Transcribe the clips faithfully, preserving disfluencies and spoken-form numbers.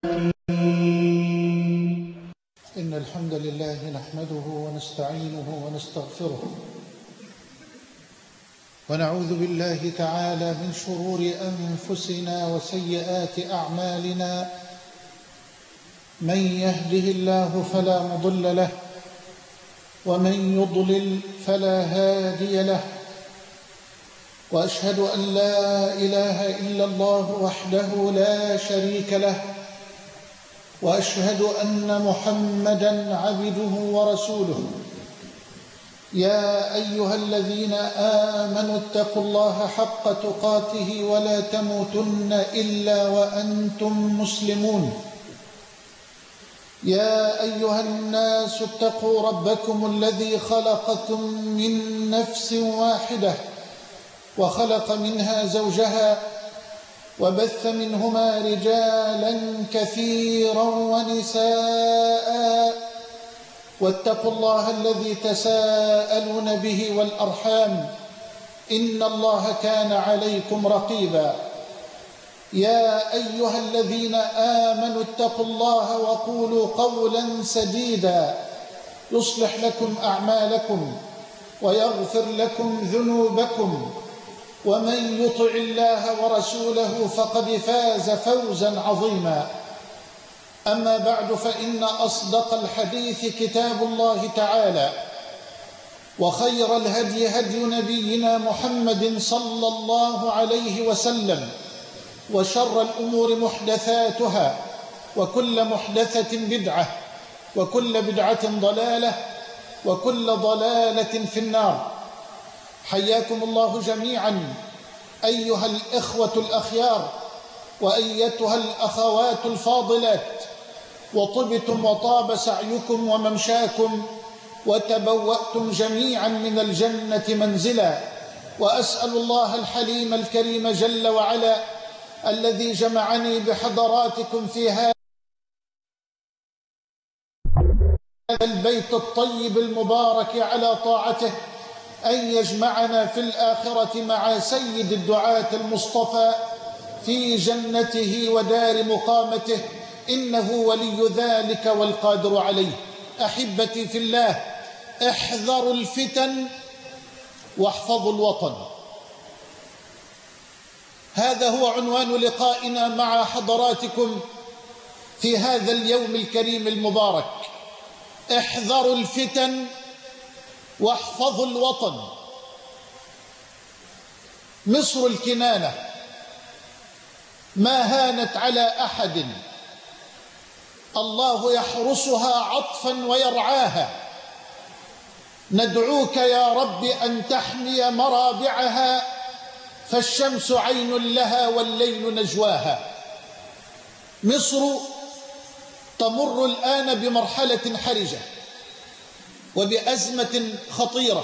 إن الحمد لله نحمده ونستعينه ونستغفره ونعوذ بالله تعالى من شرور أنفسنا وسيئات أعمالنا. من يهده الله فلا مضل له ومن يضلل فلا هادي له، وأشهد أن لا إله إلا الله وحده لا شريك له، وأشهد أن محمدًا عبده ورسوله. يا أيها الذين آمنوا اتقوا الله حق تقاته ولا تموتن إلا وأنتم مسلمون. يا أيها الناس اتقوا ربكم الذي خلقكم من نفس واحدة وخلق منها زوجها وبث منهما رجالا كثيرا ونساء، واتقوا الله الذي تساءلون به والأرحام إن الله كان عليكم رقيبا. يا أيها الذين آمنوا اتقوا الله وقولوا قولا سديدا يصلح لكم أعمالكم ويغفر لكم ذنوبكم، ومن يطع الله ورسوله فقد فاز فوزا عظيما. أما بعد، فإن أصدق الحديث كتاب الله تعالى، وخير الهدي هدي نبينا محمد صلى الله عليه وسلم، وشر الأمور محدثاتها، وكل محدثة بدعة، وكل بدعة ضلالة، وكل ضلالة في النار. حياكم الله جميعا أيها الإخوة الأخيار وأيتها الأخوات الفاضلات، وطبتم وطاب سعيكم وممشاكم وتبوأتم جميعا من الجنة منزلا. وأسأل الله الحليم الكريم جل وعلا الذي جمعني بحضراتكم في هذا البيت الطيب المبارك على طاعته أن يجمعنا في الآخرة مع سيد الدعاة المصطفى في جنته ودار مقامته، إنه ولي ذلك والقادر عليه. أحبتي في الله، احذروا الفتن واحفظوا الوطن. هذا هو عنوان لقائنا مع حضراتكم في هذا اليوم الكريم المبارك. احذروا الفتن واحفظوا الوطن. مصر الكنانة ما هانت على أحد، الله يحرسها عطفا ويرعاها. ندعوك يا رب أن تحمي مرابعها، فالشمس عين لها والليل نجواها. مصر تمر الآن بمرحلة حرجة وبأزمة خطيرة،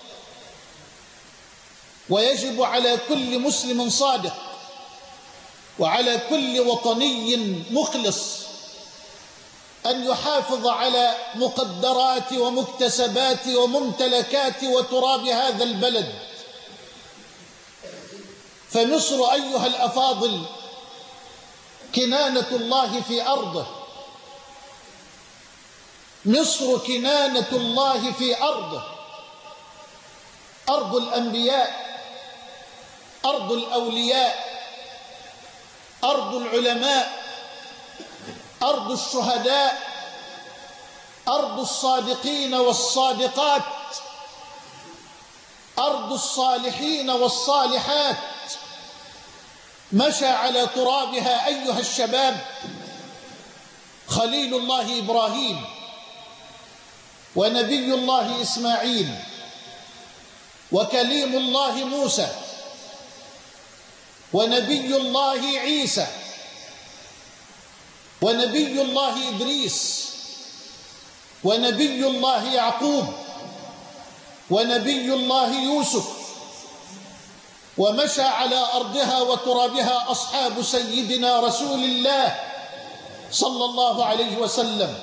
ويجب على كل مسلم صادق وعلى كل وطني مخلص أن يحافظ على مقدرات ومكتسبات وممتلكات وتراب هذا البلد. فمصر أيها الأفاضل كنانة الله في أرضه، مصر كنانة الله في أرضه، أرض الأنبياء، أرض الأولياء، أرض العلماء، أرض الشهداء، أرض الصادقين والصادقات، أرض الصالحين والصالحات. مشى على ترابها أيها الشباب خليل الله إبراهيم، ونبي الله إسماعيل، وكليم الله موسى، ونبي الله عيسى، ونبي الله إدريس، ونبي الله يعقوب، ونبي الله يوسف. ومشى على أرضها وترابها أصحاب سيدنا رسول الله صلى الله عليه وسلم.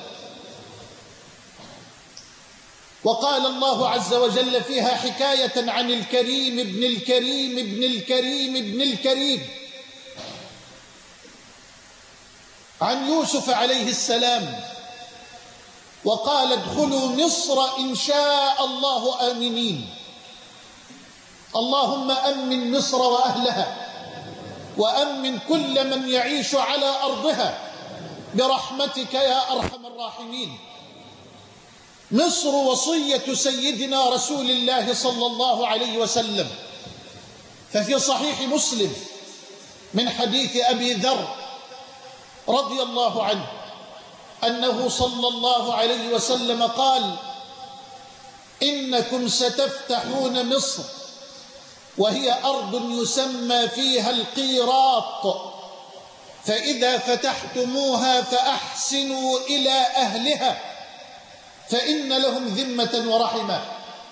وقال الله عز وجل فيها حكاية عن الكريم ابن الكريم ابن الكريم ابن الكريم عن يوسف عليه السلام وقال ادخلوا مصر إن شاء الله آمنين. اللهم أمن مصر وأهلها وأمن كل من يعيش على أرضها برحمتك يا أرحم الراحمين. مصر وصية سيدنا رسول الله صلى الله عليه وسلم، ففي صحيح مسلم من حديث أبي ذر رضي الله عنه أنه صلى الله عليه وسلم قال إنكم ستفتحون مصر وهي أرض يسمى فيها القيراط، فإذا فتحتموها فأحسنوا إلى أهلها فإن لهم ذمة ورحمة.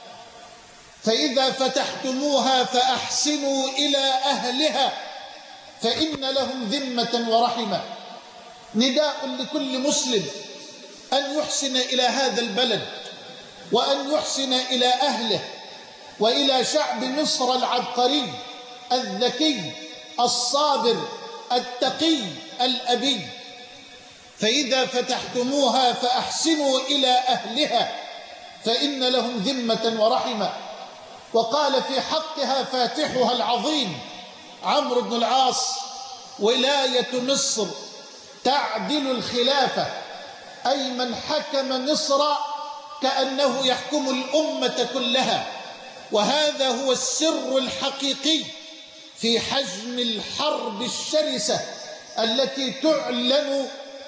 فإذا فتحتموها فأحسنوا إلى أهلها فإن لهم ذمة ورحمة. نداء لكل مسلم أن يحسن إلى هذا البلد وأن يحسن إلى أهله وإلى شعب مصر العبقري الذكي الصابر التقي الأبي. فإذا فتحتموها فأحسنوا إلى أهلها فإن لهم ذمة ورحمة. وقال في حقها فاتحها العظيم عمرو بن العاص ولاية مصر تعدل الخلافة، أي من حكم مصر كأنه يحكم الأمة كلها. وهذا هو السر الحقيقي في حجم الحرب الشرسة التي تعلن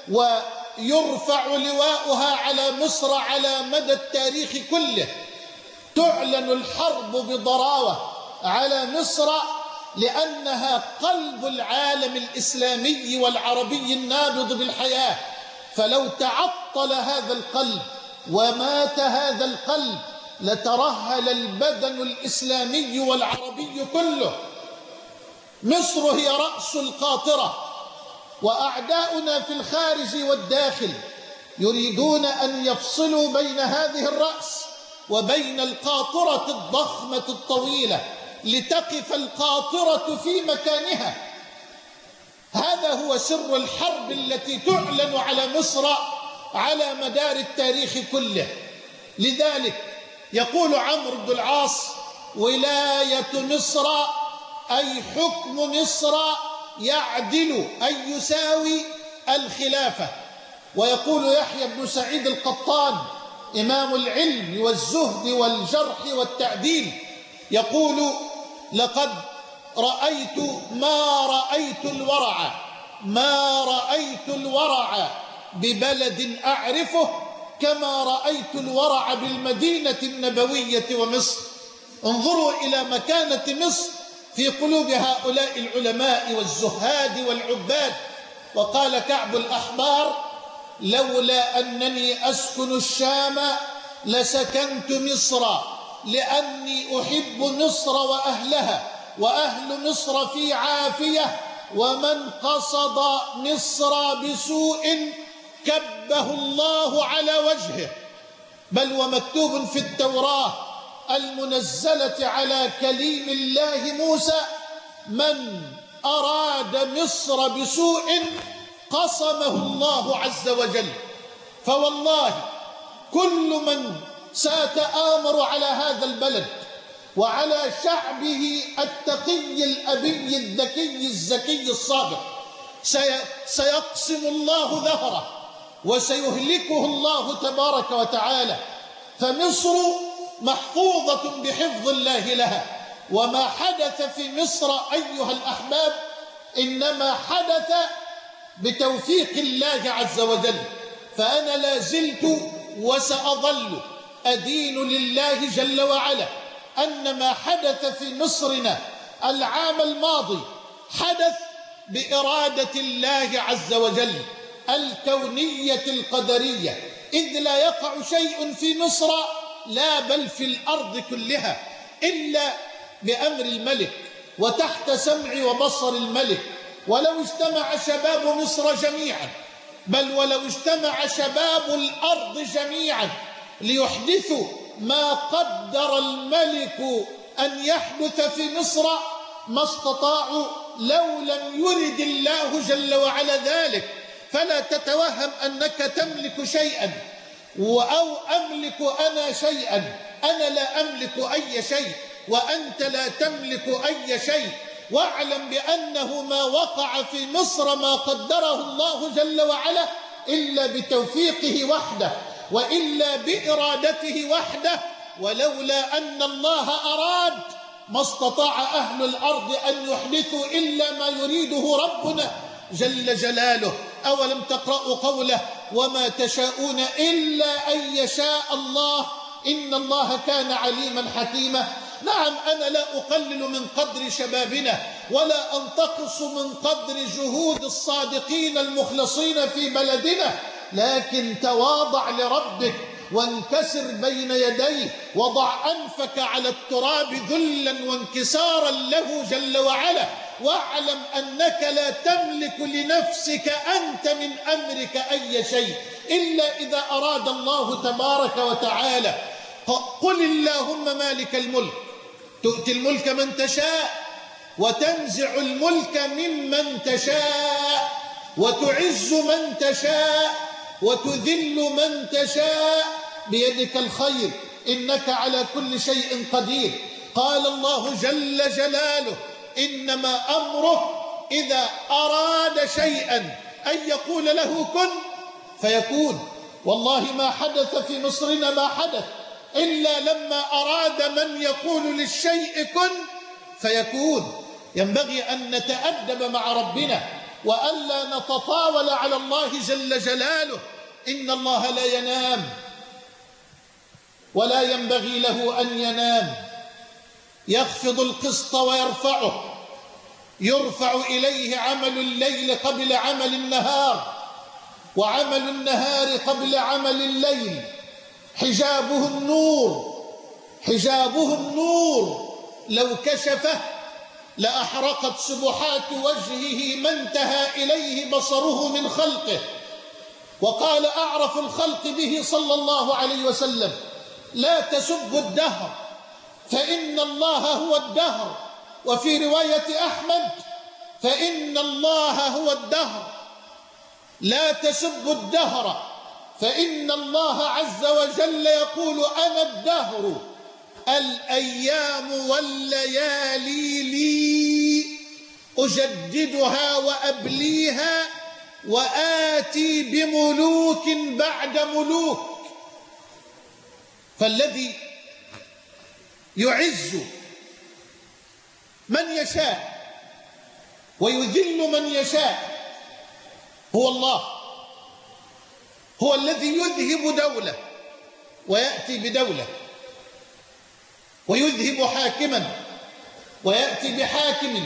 ويرفع لواؤها على مصر على مدى التاريخ كله. تعلن الحرب بضراوة على مصر لأنها قلب العالم الإسلامي والعربي النابض بالحياة، فلو تعطل هذا القلب ومات هذا القلب لترهل البدن الإسلامي والعربي كله. مصر هي رأس القاطرة، وأعداؤنا في الخارج والداخل يريدون أن يفصلوا بين هذه الرأس وبين القاطرة الضخمة الطويلة لتقف القاطرة في مكانها. هذا هو سر الحرب التي تعلن على مصر على مدار التاريخ كله. لذلك يقول عمرو بن العاص ولاية مصر أي حكم مصر يعدل أي يساوي الخلافة. ويقول يحيى بن سعيد القطان إمام العلم والزهد والجرح والتعديل يقول لقد رأيت ما رأيت الورع ما رأيت الورع ببلد أعرفه كما رأيت الورع بالمدينة النبوية ومصر. انظروا إلى مكانة مصر في قلوب هؤلاء العلماء والزهاد والعباد. وقال كعب الأحبار لولا أنني أسكن الشام لسكنت مصر لأني أحب مصر وأهلها وأهل مصر في عافية، ومن قصد مصر بسوء كبه الله على وجهه. بل ومكتوب في التوراة المنزلة على كليم الله موسى من أراد مصر بسوء قصمه الله عز وجل. فوالله كل من سيتآمر على هذا البلد وعلى شعبه التقي الأبي الذكي الزكي الصابر سيقسم الله ظهره وسيهلكه الله تبارك وتعالى. فمصر محفوظة بحفظ الله لها، وما حدث في مصر أيها الأحباب إنما حدث بتوفيق الله عز وجل. فأنا لا زلت وسأظل أدين لله جل وعلا أن ما حدث في مصرنا العام الماضي حدث بإرادة الله عز وجل الكونية القدرية، إذ لا يقع شيء في مصر لا بل في الأرض كلها إلا بأمر الملك وتحت سمع وبصر الملك. ولو اجتمع شباب مصر جميعا، بل ولو اجتمع شباب الأرض جميعا ليحدثوا ما قدر الملك أن يحدث في مصر ما استطاعوا لو لم يرد الله جل وعلا ذلك. فلا تتوهم أنك تملك شيئا أو أملك أنا شيئا. أنا لا أملك أي شيء وأنت لا تملك أي شيء. واعلم بأنه ما وقع في مصر ما قدره الله جل وعلا إلا بتوفيقه وحده وإلا بإرادته وحده، ولولا أن الله أراد ما استطاع أهل الأرض أن يحدثوا إلا ما يريده ربنا جل جلاله. أولم تقرأوا قوله وما تشاءون إلا أن يشاء الله إن الله كان عليما حكيما. نعم، أنا لا أقلل من قدر شبابنا ولا أنتقص من قدر جهود الصادقين المخلصين في بلدنا، لكن تواضع لربك وانكسر بين يديه، وضع أنفك على التراب ذلا وانكسارا له جل وعلا، واعلم أنك لا تملك لنفسك أنت من أمرك أي شيء إلا إذا أراد الله تبارك وتعالى. قل اللهم مالك الملك تؤتي الملك من تشاء وتنزع الملك ممن تشاء وتعز من تشاء وتذل من تشاء بيدك الخير إنك على كل شيء قدير. قال الله جل جلاله إنما أمره إذا أراد شيئا أن يقول له كن فيكون. والله ما حدث في مصرنا ما حدث إلا لما أراد من يقول للشيء كن فيكون. ينبغي أن نتأدب مع ربنا وألا نتطاول على الله جل جلاله. إن الله لا ينام ولا ينبغي له أن ينام، يخفض القسط ويرفعه، يرفع إليه عمل الليل قبل عمل النهار وعمل النهار قبل عمل الليل. حجابه النور حجابه النور لو كشفه لأحرقت سبحات وجهه ما انتهى إليه بصره من خلقه. وقال أعرف الخلق به صلى الله عليه وسلم لا تسبوا الدهر فإن الله هو الدهر، وفي رواية أحمد فإن الله هو الدهر. لا تسبوا الدهر فإن الله عز وجل يقول أنا الدهر، الأيام والليالي لي أجددها وأبليها وآتي بملوك بعد ملوك. فالذي يعز من يشاء ويذل من يشاء هو الله، هو الذي يذهب دولة ويأتي بدولة، ويذهب حاكما ويأتي بحاكم،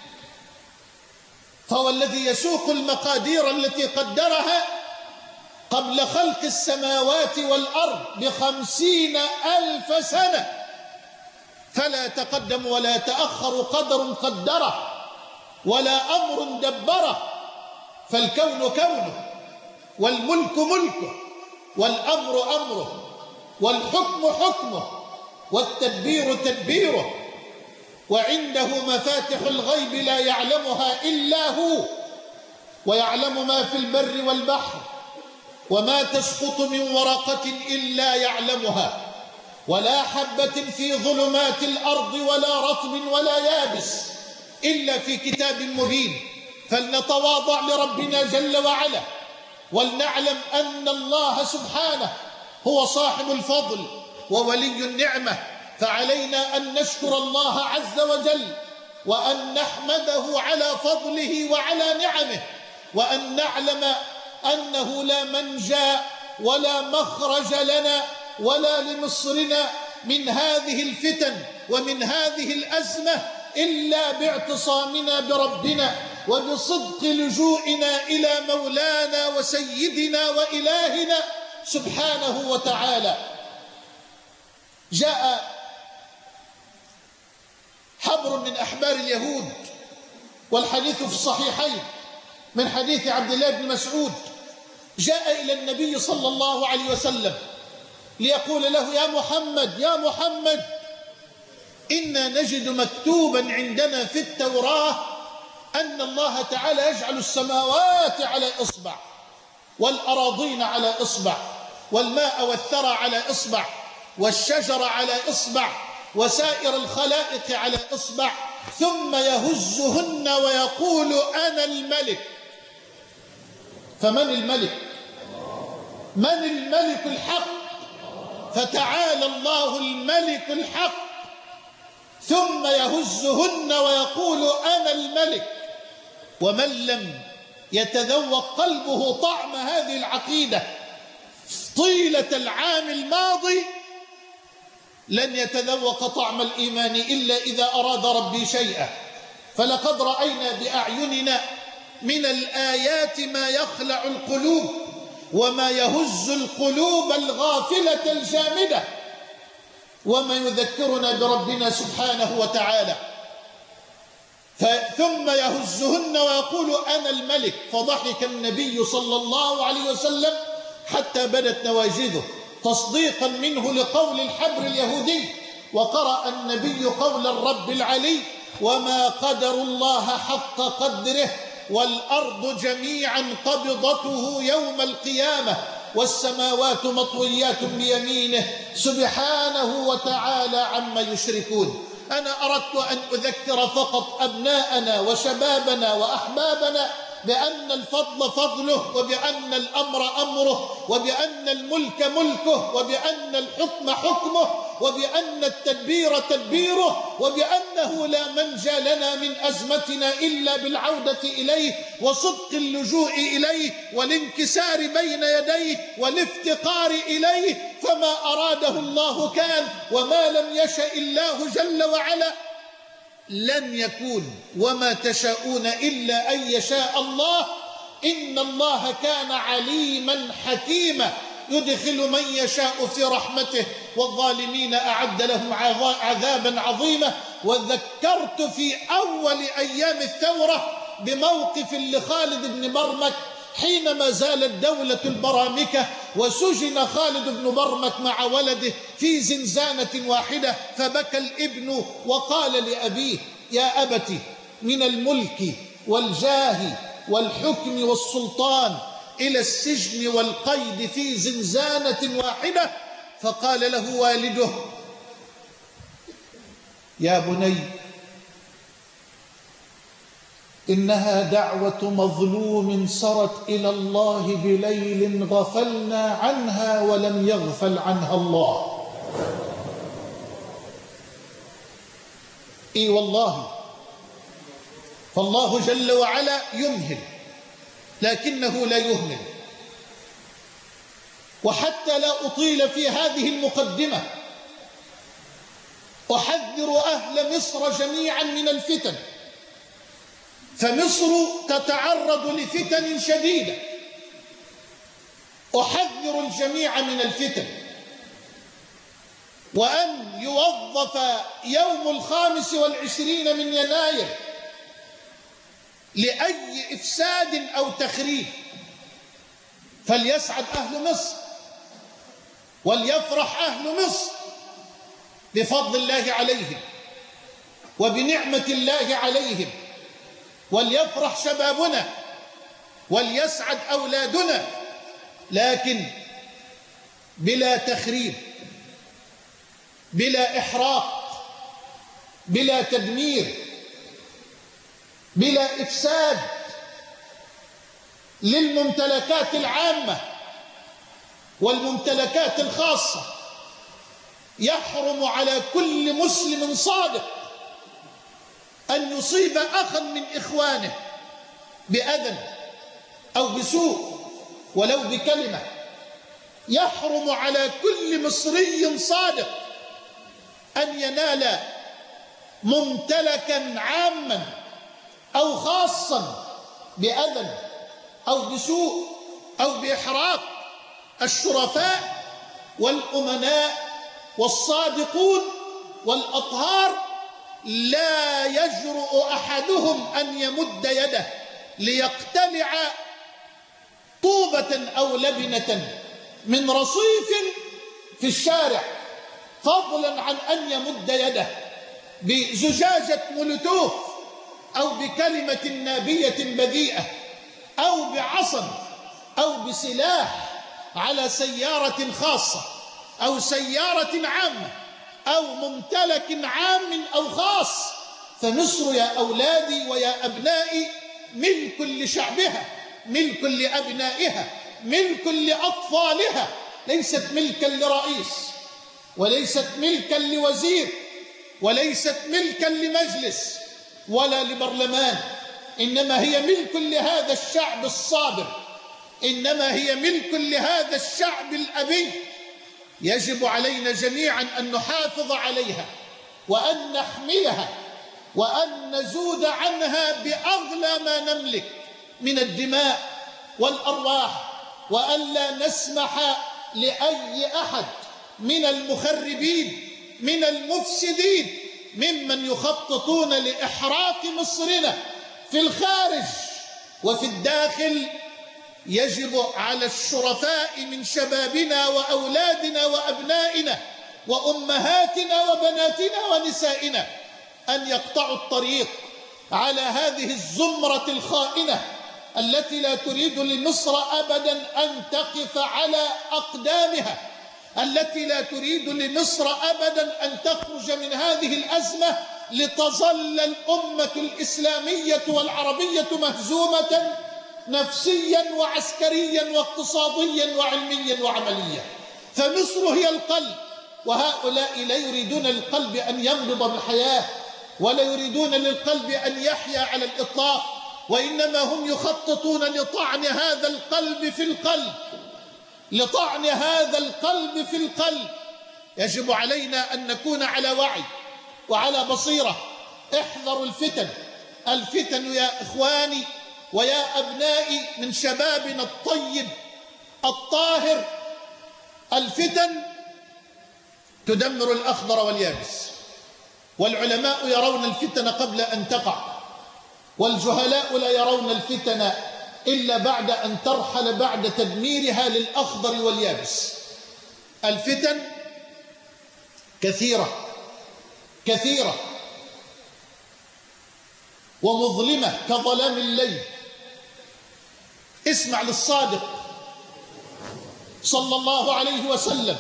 فهو الذي يسوق المقادير التي قدرها قبل خلق السماوات والأرض بخمسين ألف سنة، فلا تقدم ولا تأخر قدر قدره ولا أمر دبره. فالكون كونه والملك ملكه والأمر أمره والحكم حكمه والتدبير تدبيره، وعنده مفاتح الغيب لا يعلمها إلا هو، ويعلم ما في البر والبحر، وما تسقط من ورقة إلا يعلمها، ولا حبة في ظلمات الأرض ولا رطب ولا يابس إلا في كتاب مبين. فلنتواضع لربنا جل وعلا ولنعلم أن الله سبحانه هو صاحب الفضل وولي النعمة، فعلينا أن نشكر الله عز وجل وأن نحمده على فضله وعلى نعمه، وأن نعلم أنه لا منجا ولا مخرج لنا ولا لمصرنا من هذه الفتن ومن هذه الأزمة إلا باعتصامنا بربنا وبصدق لجوئنا إلى مولانا وسيدنا وإلهنا سبحانه وتعالى. جاء حبر من أحبار اليهود والحديث في الصحيحين من حديث عبد الله بن مسعود، جاء إلى النبي صلى الله عليه وسلم ليقول له يا محمد يا محمد إنا نجد مكتوبا عندنا في التوراة أن الله تعالى يجعل السماوات على إصبع والأراضين على إصبع، والماء والثرى على إصبع، والشجر على إصبع، وسائر الخلائق على إصبع، ثم يهزهن ويقول أنا الملك. فمن الملك؟ من الملك الحق؟ فتعالى الله الملك الحق. ثم يهزهن ويقول أنا الملك. ومن لم يتذوق قلبه طعم هذه العقيدة طيلة العام الماضي لن يتذوق طعم الإيمان إلا إذا أراد ربي شيئا. فلقد رأينا بأعيننا من الآيات ما يخلع القلوب وما يهز القلوب الغافلة الجامدة، وما يذكرنا بربنا سبحانه وتعالى. ثم يهزهن ويقول أنا الملك. فضحك النبي صلى الله عليه وسلم حتى بدت نواجذه تصديقا منه لقول الحبر اليهودي. وقرأ النبي قول الرب العلي وما قدر الله حق قدره والأرض جميعا قبضته يوم القيامة والسماوات مطويات بيمينه سبحانه وتعالى عما يشركون. أنا أردت أن أذكر فقط أبناءنا وشبابنا وأحبابنا بأن الفضل فضله، وبأن الأمر أمره، وبأن الملك ملكه، وبأن الحكم حكمه، وبأن التدبير تدبيره، وبأنه لا منجى لنا من أزمتنا إلا بالعودة إليه وصدق اللجوء إليه والانكسار بين يديه والافتقار إليه. فما أراده الله كان، وما لم يشأ الله جل وعلا لن يكون، وما تشاءون إلا أن يشاء الله. إن الله كان عليما حكيما يدخل من يشاء في رحمته والظالمين أعد لهم عذابا عظيما. وذكرت في أول أيام الثورة بموقف لخالد بن برمك حينما زالت دولة البرامكة وسجن خالد بن برمك مع ولده في زنزانة واحدة، فبكى الابن وقال لأبيه يا أبت من الملك والجاه والحكم والسلطان إلى السجن والقيد في زنزانة واحدة. فقال له والده يا بني إنها دعوة مظلوم سرت إلى الله بليل غفلنا عنها ولم يغفل عنها الله. إي والله، فالله جل وعلا يمهل لكنه لا يهمل. وحتى لا أطيل في هذه المقدمة أحذر أهل مصر جميعا من الفتن، فمصر تتعرض لفتن شديدة. أحذر الجميع من الفتن، وأن يوظف يوم الخامس والعشرين من يناير لأي إفساد أو تخريب. فليسعد أهل مصر وليفرح أهل مصر بفضل الله عليهم وبنعمة الله عليهم، وليفرح شبابنا وليسعد أولادنا، لكن بلا تخريب، بلا إحراق، بلا تدمير، بلا إفساد للممتلكات العامة والممتلكات الخاصة. يحرم على كل مسلم صادق أن يصيب أخا من إخوانه بأذى أو بسوء ولو بكلمة. يحرم على كل مصري صادق أن ينال ممتلكا عاما أو خاصا بأذى أو بسوء أو بإحراق. الشرفاء والأمناء والصادقون والأطهار لا يجرؤ أحدهم أن يمد يده ليقتلع طوبة أو لبنة من رصيف في الشارع، فضلا عن أن يمد يده بزجاجة مولوتوف أو بكلمة نابية بذيئة أو بعصا أو بسلاح على سيارة خاصة أو سيارة عامة أو ممتلك عام أو خاص. فمصر يا أولادي ويا أبنائي ملك لشعبها، ملك لأبنائها، ملك لأطفالها، ليست ملكا لرئيس، وليست ملكا لوزير، وليست ملكا لمجلس ولا لبرلمان، إنما هي ملك لهذا الشعب الصابر، إنما هي ملك لهذا الشعب الأبي. يجب علينا جميعا أن نحافظ عليها وأن نحميها وأن نزود عنها بأغلى ما نملك من الدماء والأرواح، وأن لا نسمح لأي أحد من المخربين من المفسدين ممن يخططون لإحراق مصرنا في الخارج وفي الداخل. يجب على الشرفاء من شبابنا وأولادنا وأبنائنا وأمهاتنا وبناتنا ونسائنا أن يقطعوا الطريق على هذه الزمرة الخائنة التي لا تريد لمصر أبدا أن تقف على أقدامها، التي لا تريد لمصر أبدا أن تخرج من هذه الأزمة لتظل الأمة الإسلامية والعربية مهزومة نفسيا وعسكريا واقتصاديا وعلميا وعمليا. فمصر هي القلب، وهؤلاء لا يريدون للقلب أن ينبض بالحياة ولا يريدون للقلب أن يحيا على الإطلاق، وإنما هم يخططون لطعن هذا القلب في القلب، لطعن هذا القلب في القلب. يجب علينا أن نكون على وعي وعلى بصيرة. احذروا الفتن، الفتن يا إخواني ويا أبنائي من شبابنا الطيب الطاهر، الفتن تدمر الأخضر واليابس، والعلماء يرون الفتن قبل أن تقع، والجهلاء لا يرون الفتن إلا بعد أن ترحل بعد تدميرها للأخضر واليابس. الفتن كثيرة كثيرة ومظلمة كظلام الليل. اسمع للصادق صلى الله عليه وسلم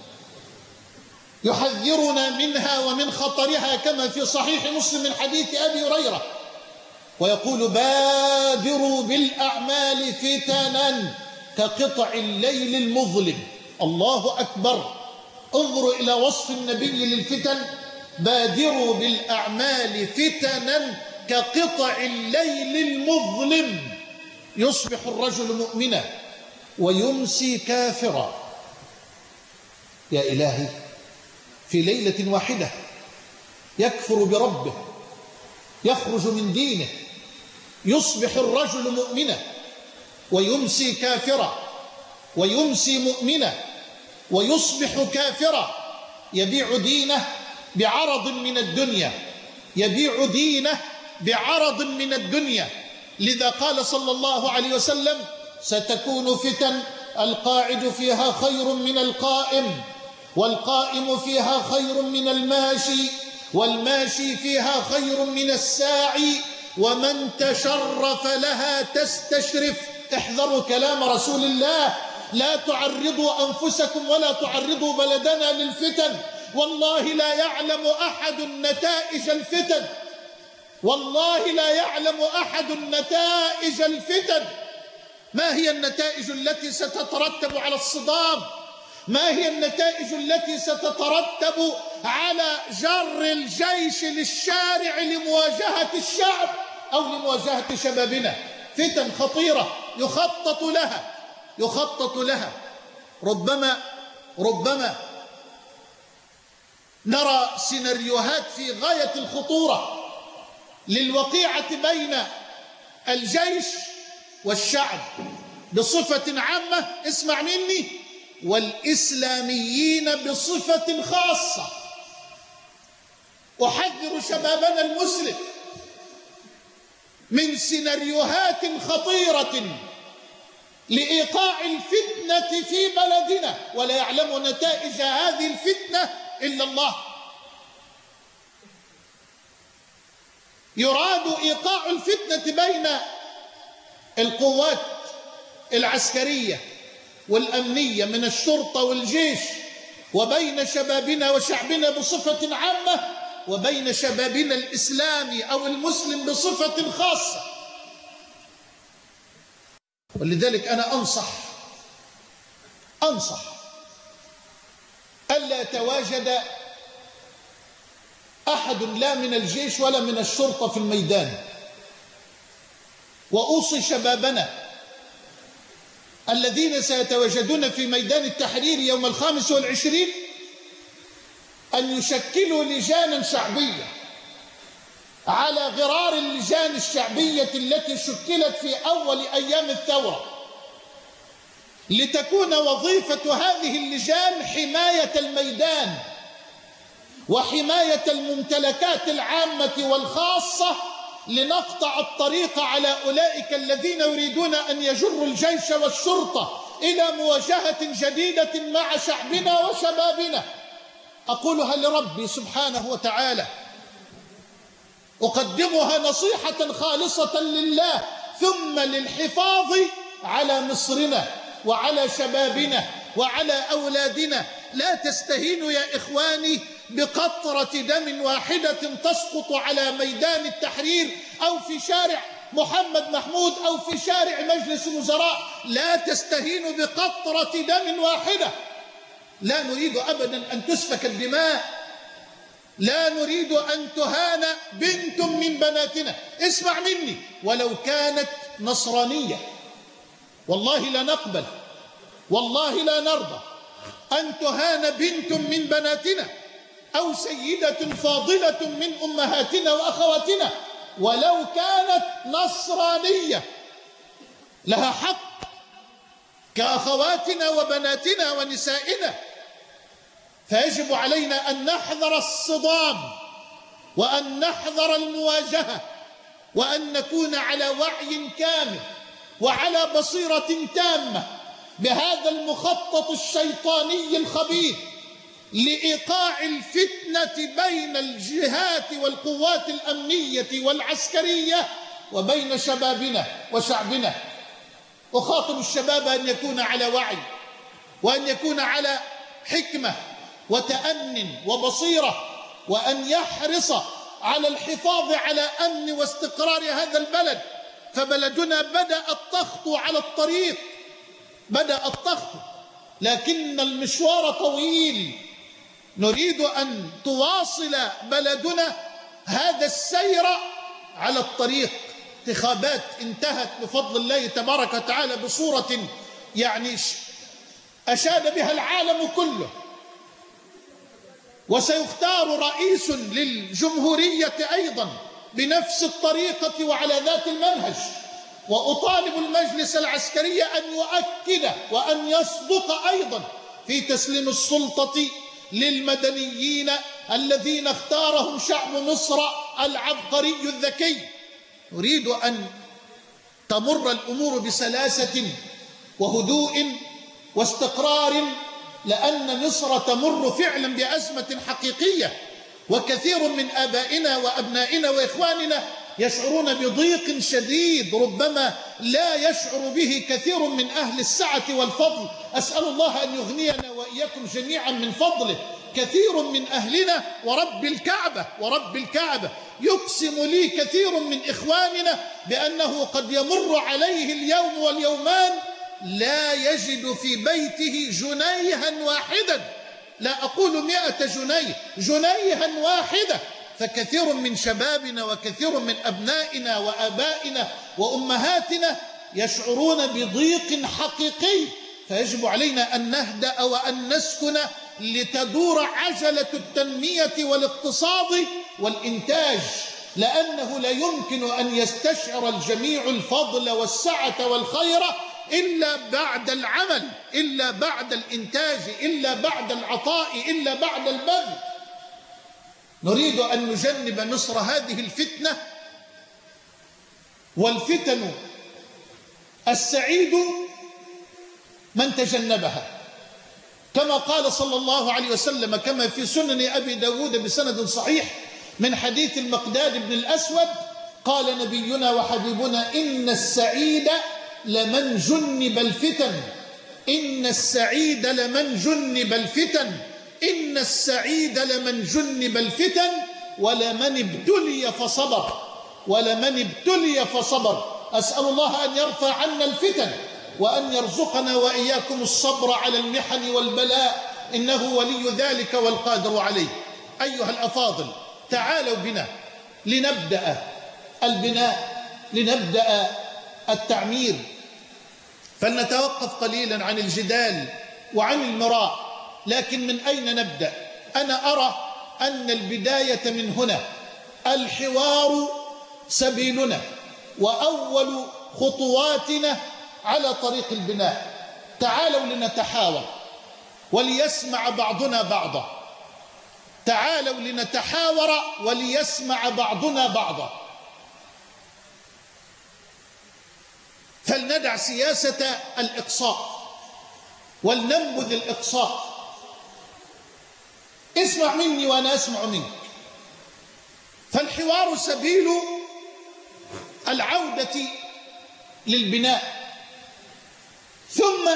يحذرنا منها ومن خطرها كما في صحيح مسلم من حديث أبي هريرة، ويقول: بادروا بالأعمال فتنا كقطع الليل المظلم. الله أكبر. انظروا إلى وصف النبي للفتن: بادروا بالأعمال فتنا كقطع الليل المظلم. يصبح الرجل مؤمنا ويمسي كافرا. يا إلهي، في ليلة واحدة يكفر بربه، يخرج من دينه، يصبح الرجل مؤمنا ويمسي كافرا، ويمسي مؤمنا ويصبح كافرا، يبيع دينه بعرض من الدنيا، يبيع دينه بعرض من الدنيا. لذا قال صلى الله عليه وسلم: ستكون فتن القاعد فيها خير من القائم، والقائم فيها خير من الماشي، والماشي فيها خير من الساعي، ومن تشرف لها تستشرف. احذروا كلام رسول الله، لا تعرضوا أنفسكم ولا تعرضوا بلدنا للفتن. والله لا يعلم أحد نتائج الفتن، والله لا يعلم أحد نتائج الفتن. ما هي النتائج التي ستترتب على الصدام؟ ما هي النتائج التي ستترتب على جر الجيش للشارع لمواجهة الشعب أو لمواجهة شبابنا؟ فتن خطيرة يخطط لها، يخطط لها. ربما ربما نرى سيناريوهات في غاية الخطورة للوقيعة بين الجيش والشعب بصفة عامة، اسمع مني، والإسلاميين بصفة خاصة. أحذر شبابنا المسلم من سيناريوهات خطيرة لإيقاع الفتنة في بلدنا، ولا يعلم نتائج هذه الفتنة إلا الله. يراد إيقاع الفتنة بين القوات العسكرية والأمنية من الشرطة والجيش، وبين شبابنا وشعبنا بصفة عامة، وبين شبابنا الإسلامي أو المسلم بصفة خاصة. ولذلك أنا أنصح أنصح ألا يتواجد أحد لا من الجيش ولا من الشرطة في الميدان. وأوصي شبابنا الذين سيتواجدون في ميدان التحرير يوم الخامس والعشرين أن يشكلوا لجانا شعبية على غرار اللجان الشعبية التي شكلت في أول أيام الثورة، لتكون وظيفة هذه اللجان حماية الميدان وحماية الممتلكات العامة والخاصة، لنقطع الطريق على أولئك الذين يريدون أن يجروا الجيش والشرطة إلى مواجهة جديدة مع شعبنا وشبابنا. أقولها لربي سبحانه وتعالى، أقدمها نصيحة خالصة لله ثم للحفاظ على مصرنا وعلى شبابنا وعلى أولادنا. لا تستهينوا يا إخواني بقطرة دم واحدة تسقط على ميدان التحرير أو في شارع محمد محمود أو في شارع مجلس الوزراء. لا تستهينوا بقطرة دم واحدة. لا نريد أبدا أن تسفك الدماء، لا نريد أن تهان بنت من بناتنا. اسمع مني، ولو كانت نصرانية والله لا نقبل، والله لا نرضى أن تهان بنت من بناتنا أو سيدة فاضلة من أمهاتنا وأخواتنا ولو كانت نصرانية. لها حق كأخواتنا وبناتنا ونسائنا. فيجب علينا أن نحذر الصدام وأن نحذر المواجهة وأن نكون على وعي كامل وعلى بصيرة تامة بهذا المخطط الشيطاني الخبيث لإيقاع الفتنة بين الجهات والقوات الأمنية والعسكرية وبين شبابنا وشعبنا. أخاطب الشباب أن يكون على وعي وأن يكون على حكمة وتأن وبصيرة، وأن يحرص على الحفاظ على أمن واستقرار هذا البلد. فبلدنا بدأ التخطو على الطريق، بدأ التخطو، لكن المشوار طويل. نريد أن تواصل بلدنا هذا السير على الطريق. انتخابات انتهت بفضل الله تبارك وتعالى بصورة يعني أشاد بها العالم كله، وسيختار رئيس للجمهورية أيضا بنفس الطريقة وعلى ذات المنهج. وأطالب المجلس العسكري أن يؤكد وأن يصدق أيضا في تسليم السلطة للمدنيين الذين اختارهم شعب مصر العبقري الذكي. نريد أن تمر الأمور بسلاسة وهدوء واستقرار، لأن مصر تمر فعلا بأزمة حقيقية، وكثير من آبائنا وأبنائنا وإخواننا يشعرون بضيق شديد ربما لا يشعر به كثير من أهل السعة والفضل. أسأل الله أن يغنينا وإياكم جميعا من فضله. كثير من أهلنا ورب الكعبة ورب الكعبة يقسم لي كثير من إخواننا بأنه قد يمر عليه اليوم واليومان لا يجد في بيته جنيها واحدا، لا أقول مئة جنيه، جنيها واحدة. فكثير من شبابنا وكثير من أبنائنا وآبائنا وأمهاتنا يشعرون بضيق حقيقي. فيجب علينا أن نهدأ وأن نسكن لتدور عجلة التنمية والاقتصاد والإنتاج، لأنه لا يمكن أن يستشعر الجميع الفضل والسعة والخير إلا بعد العمل، إلا بعد الإنتاج، إلا بعد العطاء، إلا بعد البذل. نريد أن نجنب مصر هذه الفتنة، والفتن السعيد من تجنبها، كما قال صلى الله عليه وسلم كما في سنن أبي داود بسند صحيح من حديث المقداد بن الأسود، قال نبينا وحبيبنا: إن السعيد لمن جنب الفتن إن السعيد لمن جنب الفتن إن السعيد لمن جنب الفتن ولمن ابتلي فصبر ولمن ابتلي فصبر. أسأل الله أن يرفع عنا الفتن وأن يرزقنا وإياكم الصبر على المحن والبلاء، إنه ولي ذلك والقادر عليه. أيها الأفاضل، تعالوا بنا لنبدأ البناء، لنبدأ التعمير، فلنتوقف قليلا عن الجدال وعن المراء. لكن من أين نبدأ؟ أنا أرى أن البداية من هنا. الحوار سبيلنا وأول خطواتنا على طريق البناء. تعالوا لنتحاور وليسمع بعضنا بعضا. تعالوا لنتحاور وليسمع بعضنا بعضا. فلندع سياسة الإقصاء ولننبذ الإقصاء. اسمع مني وأنا أسمع منك. فالحوار سبيل العودة للبناء. ثم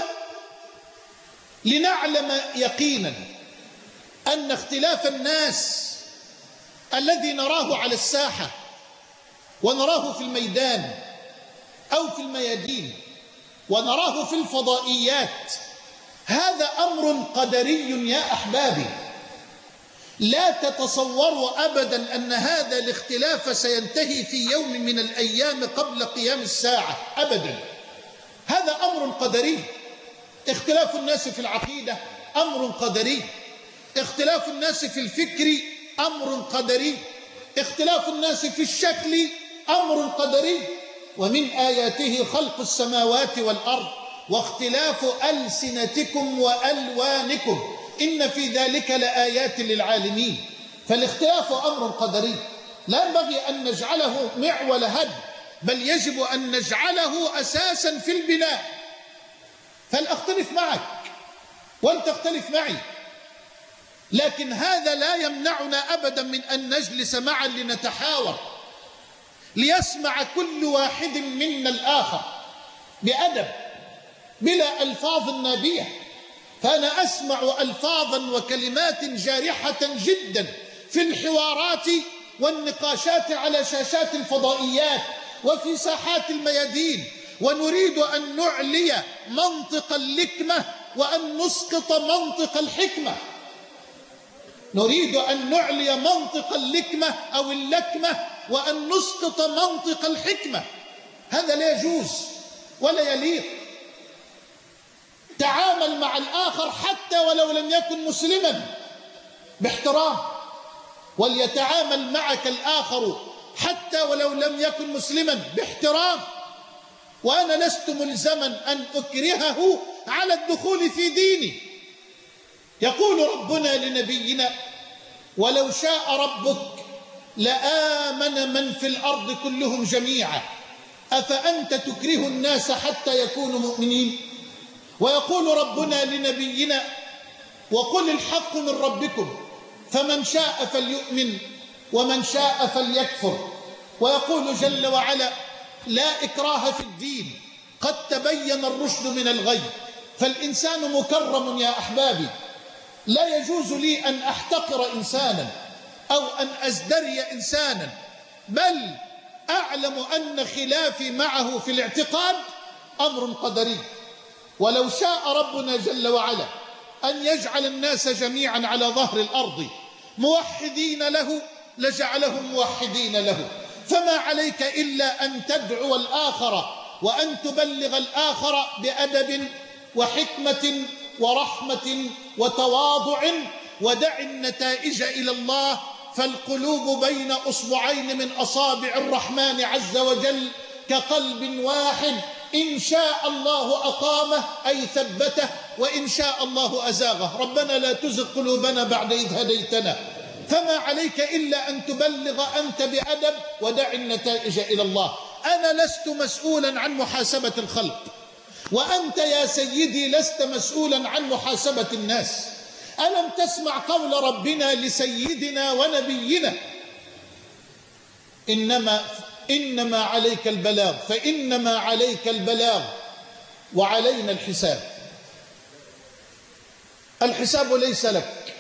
لنعلم يقينا أن اختلاف الناس الذي نراه على الساحة ونراه في الميدان أو في الميادين ونراه في الفضائيات هذا أمر قدري يا أحبابي. لا تتصوروا أبدا أن هذا الاختلاف سينتهي في يوم من الأيام قبل قيام الساعة أبدا. هذا أمر قدري. اختلاف الناس في العقيدة أمر قدري، اختلاف الناس في الفكر أمر قدري، اختلاف الناس في الشكل أمر قدري. ومن آياته خلق السماوات والأرض واختلاف ألسنتكم وألوانكم إن في ذلك لآيات للعالمين. فالاختلاف أمر قدري لا ينبغي أن نجعله معول هد، بل يجب أن نجعله أساسا في البناء. فلأختلف معك وأن تختلف معي، لكن هذا لا يمنعنا أبدا من أن نجلس معا لنتحاور، ليسمع كل واحد منا الآخر بأدب بلا ألفاظ نابية. فأنا أسمع ألفاظا وكلمات جارحة جدا في الحوارات والنقاشات على شاشات الفضائيات وفي ساحات الميادين، ونريد أن نعلي منطق اللكمة وأن نسقط منطق الحكمة. نريد أن نعلي منطق اللكمة أو اللكمة وأن نسقط منطق الحكمة. هذا لا يجوز ولا يليق. تعامل مع الآخر حتى ولو لم يكن مسلما باحترام، وليتعامل معك الآخر حتى ولو لم يكن مسلما باحترام. وأنا لست ملزما أن أكرهه على الدخول في ديني. يقول ربنا لنبينا: ولو شاء ربك لآمن من في الأرض كلهم جميعا أفأنت تكره الناس حتى يكونوا مؤمنين. ويقول ربنا لنبينا: وقل الحق من ربكم فمن شاء فليؤمن ومن شاء فليكفر. ويقول جل وعلا: لا إكراه في الدين قد تبين الرشد من الغي. فالإنسان مكرم يا أحبابي. لا يجوز لي أن أحتقر إنسانا أو أن أزدري إنسانا، بل أعلم أن خلافي معه في الاعتقاد أمر قدري. ولو شاء ربنا جل وعلا أن يجعل الناس جميعا على ظهر الأرض موحدين له لجعلهم موحدين له. فما عليك إلا أن تدعو الآخر وأن تبلغ الآخر بأدب وحكمة ورحمة وتواضع، ودع النتائج إلى الله. فالقلوب بين أصبعين من أصابع الرحمن عز وجل كقلب واحد، إن شاء الله أقامه أي ثبته، وإن شاء الله أزاغه. ربنا لا تزغ قلوبنا بعد إذ هديتنا. فما عليك إلا أن تبلغ أنت بأدب ودع النتائج إلى الله. أنا لست مسؤولا عن محاسبة الخلق، وأنت يا سيدي لست مسؤولا عن محاسبة الناس. ألم تسمع قول ربنا لسيدنا ونبينا: إنما إنما عليك البلاغ، فإنما عليك البلاغ وعلينا الحساب. الحساب ليس لك،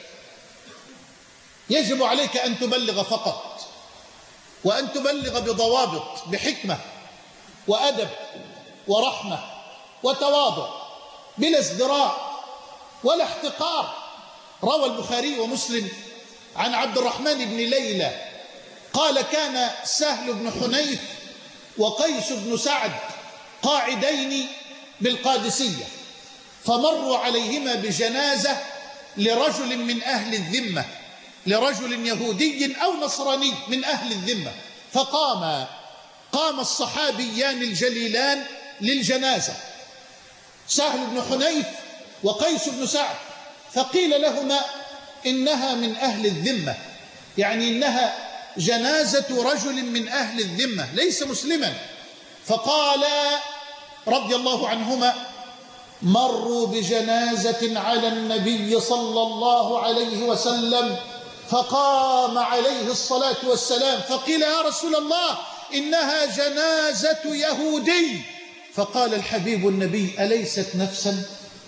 يجب عليك أن تبلغ فقط، وأن تبلغ بضوابط، بحكمة وأدب ورحمة وتواضع، بلا ازدراء ولا احتقار. روى البخاري ومسلم عن عبد الرحمن بن ليلى قال: كان سهل بن حنيف وقيس بن سعد قاعدين بالقادسية، فمروا عليهما بجنازة لرجل من أهل الذمة، لرجل يهودي أو نصراني من أهل الذمة، فقام قام الصحابيان الجليلان للجنازة، سهل بن حنيف وقيس بن سعد، فقيل لهما: إنها من أهل الذمة، يعني إنها جنازة رجل من أهل الذمة ليس مسلما. فقالا رضي الله عنهما: مروا بجنازة على النبي صلى الله عليه وسلم، فقام عليه الصلاة والسلام، فقيل: يا رسول الله إنها جنازة يهودي. فقال الحبيب النبي: أليست نفسا؟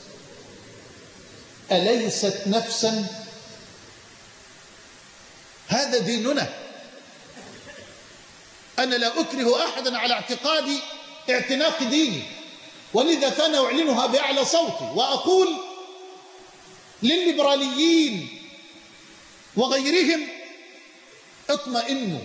أليست نفسا؟ هذا ديننا. أنا لا أكره أحدا على اعتقاد اعتناق ديني، ولذا فأنا أعلنها بأعلى صوتي وأقول للليبراليين وغيرهم: اطمئنوا،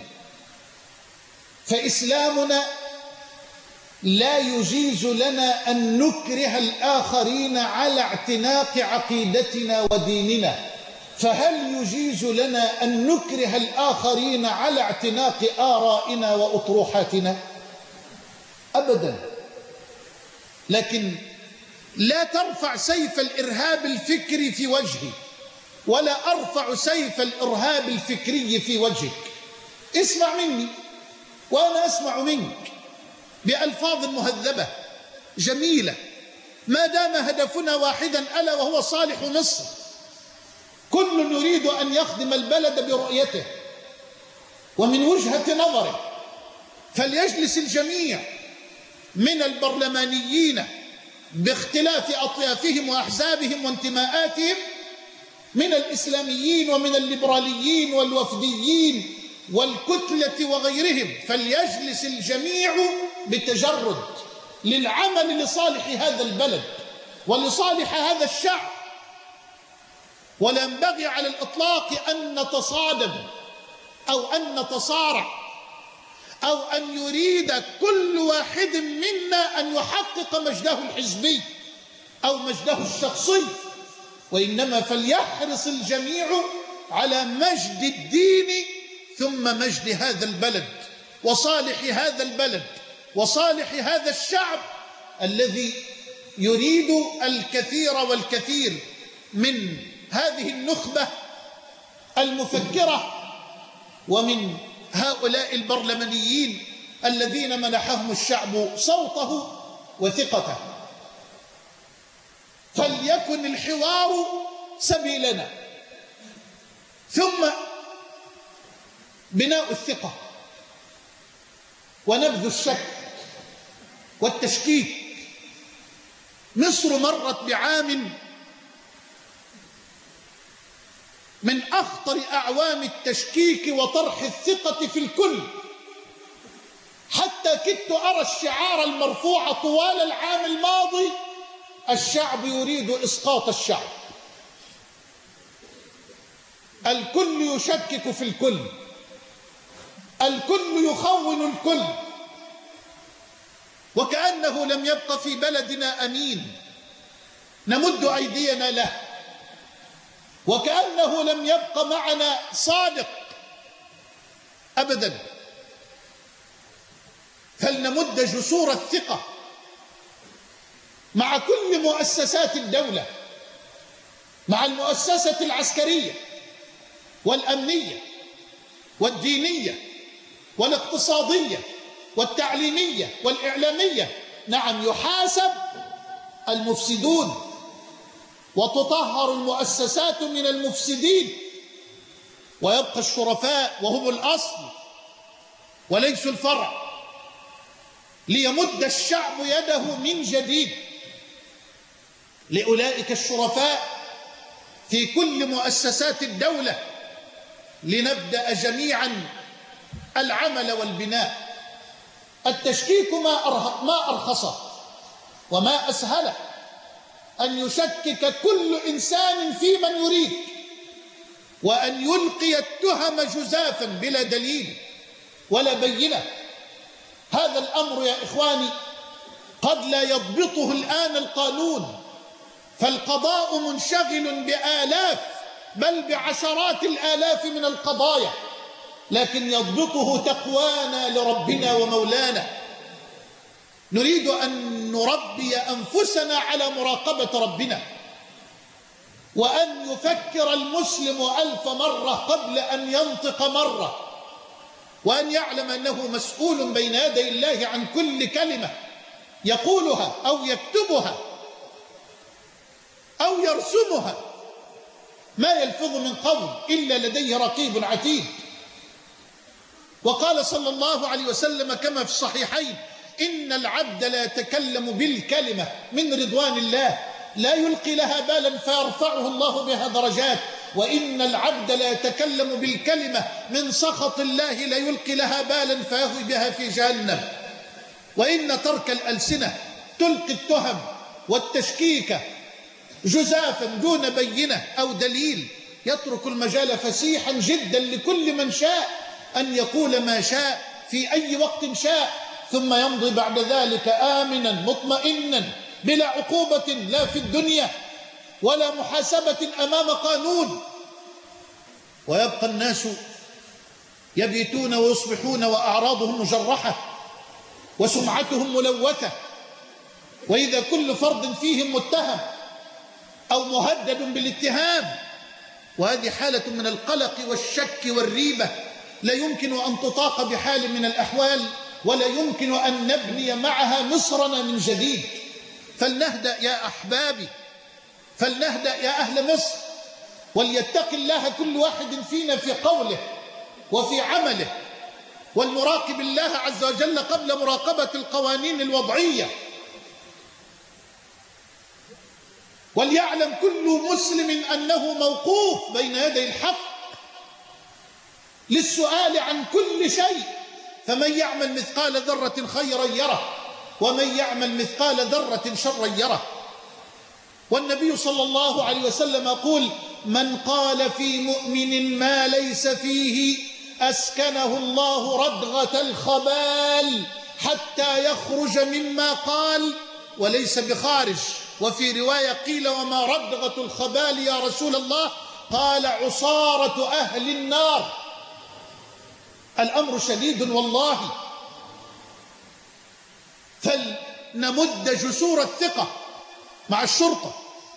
فإسلامنا لا يجيز لنا أن نكره الآخرين على اعتناق عقيدتنا وديننا. فهل يجيز لنا أن نكره الآخرين على اعتناق آرائنا وأطروحاتنا؟ أبدا. لكن لا ترفع سيف الإرهاب الفكري في وجهي، ولا أرفع سيف الإرهاب الفكري في وجهك. اسمع مني وأنا أسمع منك بألفاظ مهذبة جميلة، ما دام هدفنا واحدا ألا وهو صالح مصر. كل يريد أن يخدم البلد برؤيته ومن وجهة نظره، فليجلس الجميع من البرلمانيين باختلاف أطيافهم وأحزابهم وانتماءاتهم، من الإسلاميين ومن الليبراليين والوفديين والكتلة وغيرهم، فليجلس الجميع بتجرد للعمل لصالح هذا البلد ولصالح هذا الشعب. ولا ينبغي على الإطلاق أن نتصادم أو أن نتصارع أو أن يريد كل واحد منا أن يحقق مجده الحزبي أو مجده الشخصي، وإنما فليحرص الجميع على مجد الدين ثم مجد هذا البلد وصالح هذا البلد وصالح هذا الشعب الذي يريد الكثير والكثير من هذه النخبة المفكرة ومن هؤلاء البرلمانيين الذين منحهم الشعب صوته وثقته. فليكن الحوار سبيلنا، ثم بناء الثقة ونبذ الشك والتشكيك. مصر مرت بعام من أخطر أعوام التشكيك وطرح الثقة في الكل، حتى كدت أرى الشعار المرفوع طوال العام الماضي: الشعب يريد إسقاط الشعب. الكل يشكك في الكل، الكل يخون الكل، وكأنه لم يبق في بلدنا أمين نمد أيدينا له، وكأنه لم يبق معنا صادق أبدا. فلنمد جسور الثقة مع كل مؤسسات الدولة، مع المؤسسة العسكرية والأمنية والدينية والاقتصادية والتعليمية والإعلامية. نعم، يحاسب المفسدون وتطهر المؤسسات من المفسدين، ويبقى الشرفاء وهم الأصل وليسوا الفرع، ليمد الشعب يده من جديد لأولئك الشرفاء في كل مؤسسات الدولة لنبدأ جميعا العمل والبناء. التشكيك ما أرخصه وما أسهله أن يشكك كل إنسان في من يريد، وأن يلقي التهم جزافا بلا دليل ولا بينة. هذا الأمر يا إخواني قد لا يضبطه الآن القانون، فالقضاء منشغل بآلاف بل بعشرات الآلاف من القضايا، لكن يضبطه تقوانا لربنا ومولانا. نريد أن نربي أنفسنا على مراقبة ربنا، وأن يفكر المسلم ألف مرة قبل أن ينطق مرة، وأن يعلم أنه مسؤول بين يدي الله عن كل كلمة يقولها أو يكتبها أو يرسمها. ما يلفظ من قول إلا لديه رقيب عتيد. وقال صلى الله عليه وسلم كما في الصحيحين: إن العبد لا يتكلم بالكلمة من رضوان الله لا يلقي لها بالا فيرفعه الله بها درجات، وإن العبد لا يتكلم بالكلمة من سخط الله لا يلقي لها بالا فيهوي بها في جهنم. وإن ترك الألسنة تلقي التهم والتشكيك جزافا دون بينة أو دليل، يترك المجال فسيحا جدا لكل من شاء أن يقول ما شاء في أي وقت شاء، ثم يمضي بعد ذلك آمنا مطمئنا بلا عقوبة لا في الدنيا ولا محاسبة أمام قانون. ويبقى الناس يبيتون ويصبحون وأعراضهم مجرحة وسمعتهم ملوثة، وإذا كل فرد فيهم متهم أو مهدد بالاتهام، وهذه حالة من القلق والشك والريبة لا يمكن أن تطاق بحال من الأحوال، ولا يمكن أن نبني معها مصرنا من جديد. فلنهدأ يا أحبابي، فلنهدأ يا أهل مصر، وليتق الله كل واحد فينا في قوله وفي عمله، ولنراقب الله عز وجل قبل مراقبة القوانين الوضعية. وليعلم كل مسلم أنه موقوف بين يدي الحق للسؤال عن كل شيء، فمن يعمل مثقال ذرة خيرا يره ومن يعمل مثقال ذرة شرا يره. والنبي صلى الله عليه وسلم يقول: من قال في مؤمن ما ليس فيه أسكنه الله ردغة الخبال حتى يخرج مما قال وليس بخارج. وفي رواية قيل: وما ردغة الخبال يا رسول الله؟ قال: عصارة أهل النار. الأمر شديد والله، فلنمد جسور الثقة مع الشرطة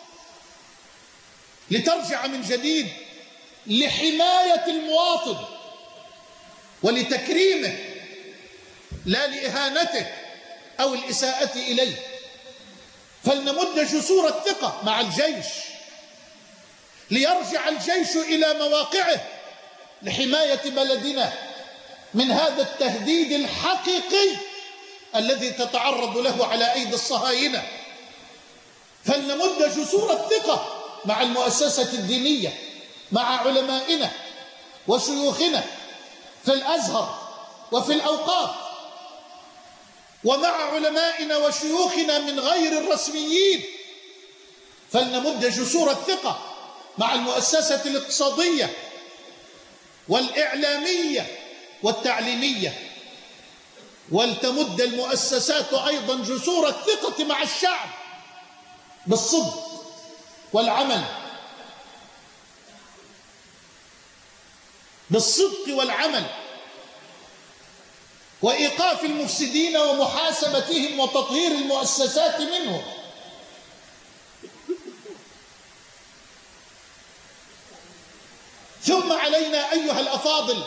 لترجع من جديد لحماية المواطن ولتكريمه لا لإهانته أو الإساءة إليه. فلنمد جسور الثقة مع الجيش ليرجع الجيش إلى مواقعه لحماية بلدنا من هذا التهديد الحقيقي الذي تتعرض له على أيدي الصهاينة. فلنمد جسور الثقة مع المؤسسة الدينية، مع علمائنا وشيوخنا في الأزهر وفي الأوقاف، ومع علمائنا وشيوخنا من غير الرسميين. فلنمد جسور الثقة مع المؤسسة الاقتصادية والإعلامية والتعليمية. ولتمد المؤسسات أيضا جسور الثقة مع الشعب بالصدق والعمل، بالصدق والعمل وإيقاف المفسدين ومحاسبتهم وتطهير المؤسسات منهم. ثم علينا أيها الأفاضل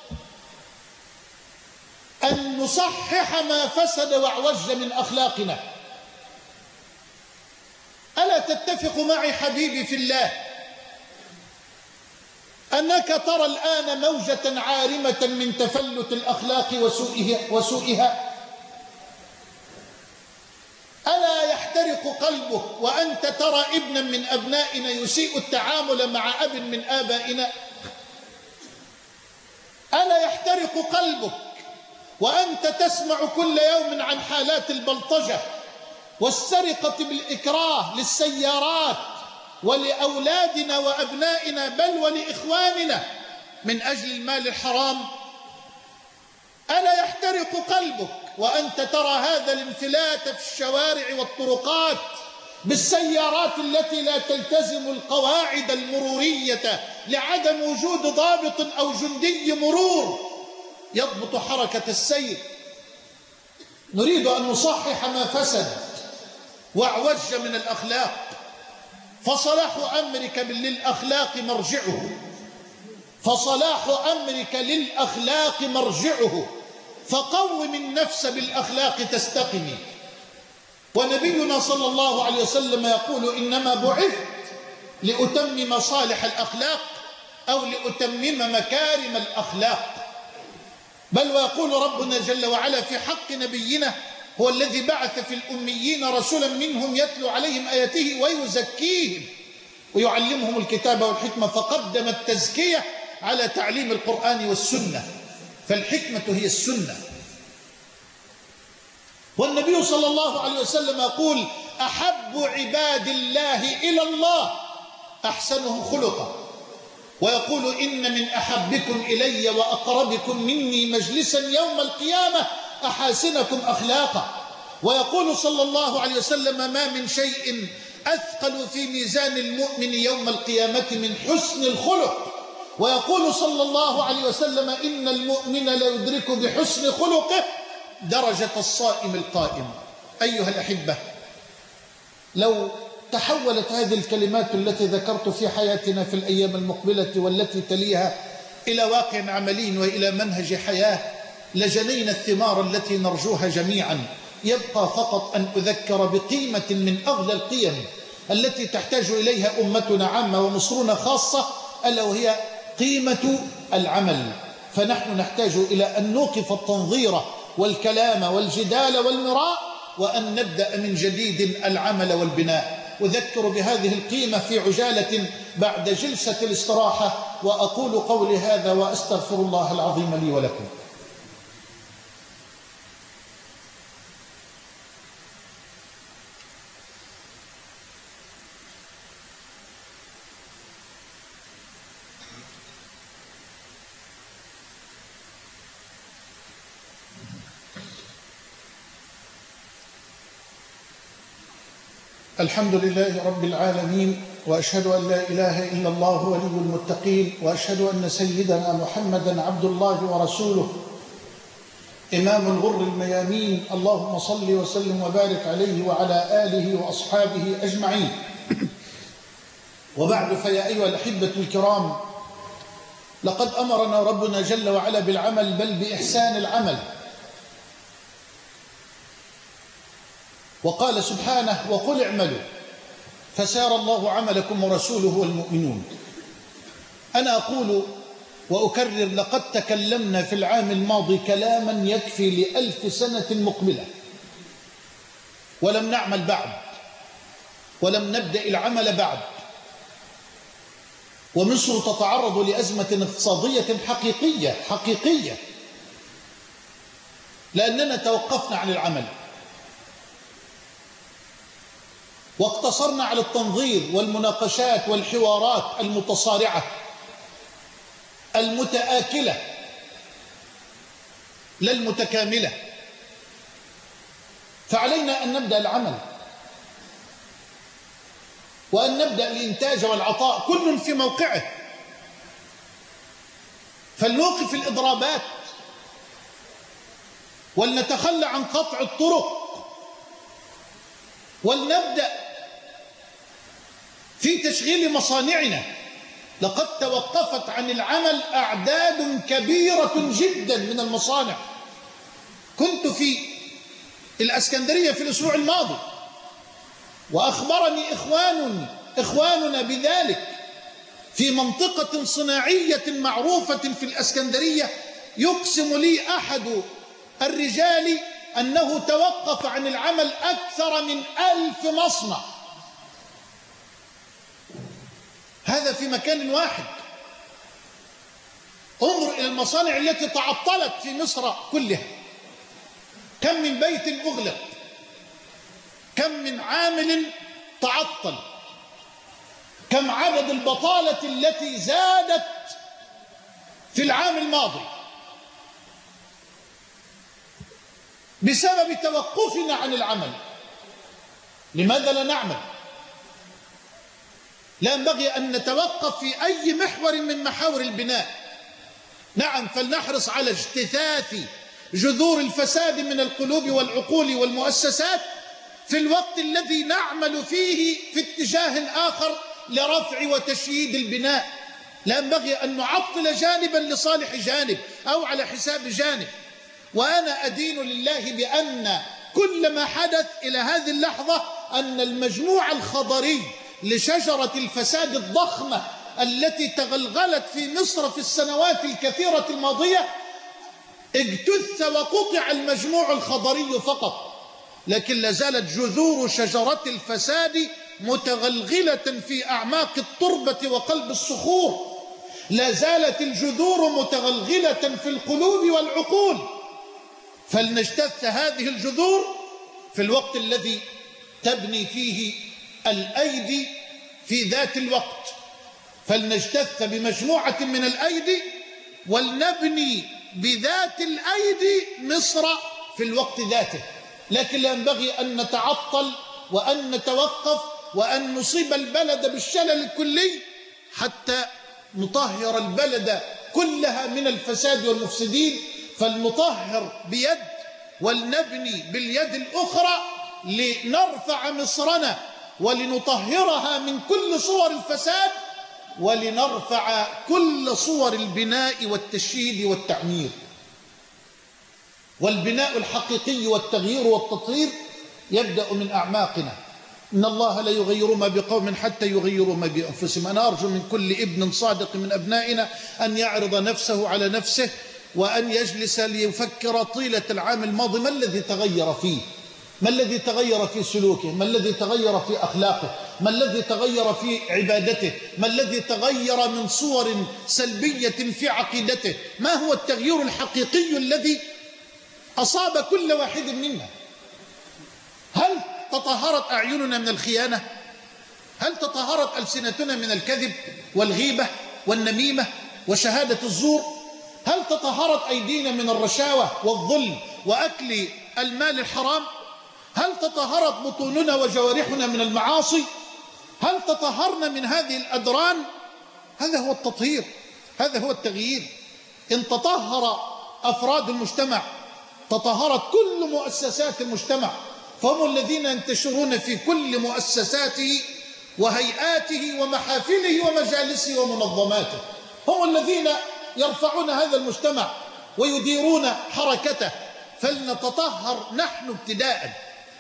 أن نصحح ما فسد واعوج من أخلاقنا. ألا تتفق معي حبيبي في الله أنك ترى الآن موجة عارمة من تفلت الأخلاق وسوءها, وسوءها ألا يحترق قلبك وأنت ترى ابنا من أبنائنا يسيء التعامل مع أب من آبائنا؟ ألا يحترق قلبك وأنت تسمع كل يوم عن حالات البلطجة والسرقة بالإكراه للسيارات ولأولادنا وأبنائنا بل ولإخواننا من أجل المال الحرام؟ ألا يحترق قلبك وأنت ترى هذا الانفلات في الشوارع والطرقات بالسيارات التي لا تلتزم القواعد المرورية لعدم وجود ضابط أو جندي مرور يضبط حركة السير؟ نريد أن نصحح ما فسد واعوج من الأخلاق، فصلاح أمرك للأخلاق مرجعه، فصلاح أمرك للأخلاق مرجعه، فقوم النفس بالأخلاق تستقمي. ونبينا صلى الله عليه وسلم يقول إنما بعثت لأتمم صالح الأخلاق أو لأتمم مكارم الأخلاق. بل ويقول ربنا جل وعلا في حق نبينا هو الذي بعث في الأميين رسولا منهم يتلو عليهم آياته ويزكيهم ويعلمهم الكتاب والحكمة، فقدم التزكية على تعليم القرآن والسنة، فالحكمة هي السنة. والنبي صلى الله عليه وسلم يقول أحب عباد الله إلى الله أحسنهم خلقا، ويقول إن من أحبكم إلي وأقربكم مني مجلسا يوم القيامة أحاسنكم أخلاقا. ويقول صلى الله عليه وسلم ما من شيء أثقل في ميزان المؤمن يوم القيامة من حسن الخلق. ويقول صلى الله عليه وسلم إن المؤمن لا يدرك بحسن خلقه درجة الصائم القائم. أيها الأحبة، لو تحولت هذه الكلمات التي ذكرت في حياتنا في الأيام المقبلة والتي تليها إلى واقع عملي وإلى منهج حياة لجنينا الثمار التي نرجوها جميعا. يبقى فقط أن أذكر بقيمة من أغلى القيم التي تحتاج إليها أمتنا عامة ومصرنا خاصة، ألا وهي قيمة العمل. فنحن نحتاج إلى أن نوقف التنظير والكلام والجدال والمراء وأن نبدأ من جديد العمل والبناء. أذكر بهذه القيمة في عجالة بعد جلسة الاستراحة، وأقول قولي هذا وأستغفر الله العظيم لي ولكم. الحمد لله رب العالمين، وأشهد أن لا إله إلا الله ولي المتقين، وأشهد أن سيدنا محمدا عبد الله ورسوله إمام الغر الميامين. اللهم صل وسلم وبارك عليه وعلى آله وأصحابه أجمعين. وبعد، فيا أيها الأحبة الكرام، لقد أمرنا ربنا جل وعلا بالعمل، بل بإحسان العمل. وقال سبحانه وقل اعملوا فسيرى الله عملكم ورسوله والمؤمنون. أنا أقول وأكرر، لقد تكلمنا في العام الماضي كلاما يكفي لألف سنة مقبلة، ولم نعمل بعد، ولم نبدأ العمل بعد. ومصر تتعرض لأزمة اقتصادية حقيقية حقيقية لأننا توقفنا عن العمل واقتصرنا على التنظير والمناقشات والحوارات المتصارعة المتآكلة لا المتكاملة. فعلينا أن نبدأ العمل وأن نبدأ الإنتاج والعطاء كل في موقعه. فلنوقف الإضرابات ولنتخلى عن قطع الطرق ولنبدأ في تشغيل مصانعنا. لقد توقفت عن العمل أعداد كبيرة جدا من المصانع. كنت في الإسكندرية في الأسبوع الماضي وأخبرني إخوان إخواننا بذلك في منطقة صناعية معروفة في الإسكندرية. يقسم لي أحد الرجال أنه توقف عن العمل أكثر من ألف مصنع، هذا في مكان واحد. انظر إلى المصانع التي تعطلت في مصر كلها، كم من بيت أغلق، كم من عامل تعطل، كم عدد البطالة التي زادت في العام الماضي بسبب توقفنا عن العمل. لماذا لا نعمل؟ لا ينبغي أن نتوقف في أي محور من محاور البناء. نعم، فلنحرص على اجتثاث جذور الفساد من القلوب والعقول والمؤسسات في الوقت الذي نعمل فيه في اتجاه آخر لرفع وتشييد البناء. لا ينبغي أن نعطل جانبا لصالح جانب أو على حساب جانب. وأنا أدين لله بأن كل ما حدث إلى هذه اللحظة أن المجموع الخضري لشجرة الفساد الضخمة التي تغلغلت في مصر في السنوات الكثيرة الماضية اجتث وقطع المجموع الخضري فقط، لكن لا زالت جذور شجرة الفساد متغلغلة في أعماق التربة وقلب الصخور، لا زالت الجذور متغلغلة في القلوب والعقول. فلنجتث هذه الجذور في الوقت الذي تبني فيه الأيدي في ذات الوقت، فلنجتث بمجموعة من الأيدي ولنبني بذات الأيدي مصر في الوقت ذاته. لكن لا ينبغي أن نتعطل وأن نتوقف وأن نصيب البلد بالشلل الكلي حتى نطهر البلد كلها من الفساد والمفسدين. فلنطهر بيد ولنبني باليد الأخرى لنرفع مصرنا ولنطهرها من كل صور الفساد ولنرفع كل صور البناء والتشييد والتعمير. والبناء الحقيقي والتغيير والتطهير يبدأ من أعماقنا. إن الله لا يغير ما بقوم حتى يغيروا ما بأنفسهم. أنا أرجو من كل ابن صادق من أبنائنا أن يعرض نفسه على نفسه وأن يجلس ليفكر طيلة العام الماضي ما الذي تغير فيه، ما الذي تغير في سلوكه، ما الذي تغير في أخلاقه، ما الذي تغير في عبادته، ما الذي تغير من صور سلبية في عقيدته، ما هو التغيير الحقيقي الذي أصاب كل واحد منا. هل تطهرت أعيننا من الخيانة؟ هل تطهرت ألسنتنا من الكذب والغيبة والنميمة وشهادة الزور؟ هل تطهرت أيدينا من الرشاوى والظلم وأكل المال الحرام؟ هل تطهرت بطوننا وجوارحنا من المعاصي؟ هل تطهرنا من هذه الأدران؟ هذا هو التطهير، هذا هو التغيير. إن تطهر أفراد المجتمع تطهرت كل مؤسسات المجتمع، فهم الذين ينتشرون في كل مؤسساته وهيئاته ومحافله ومجالسه ومنظماته، هم الذين يرفعون هذا المجتمع ويديرون حركته. فلنتطهر نحن ابتداء.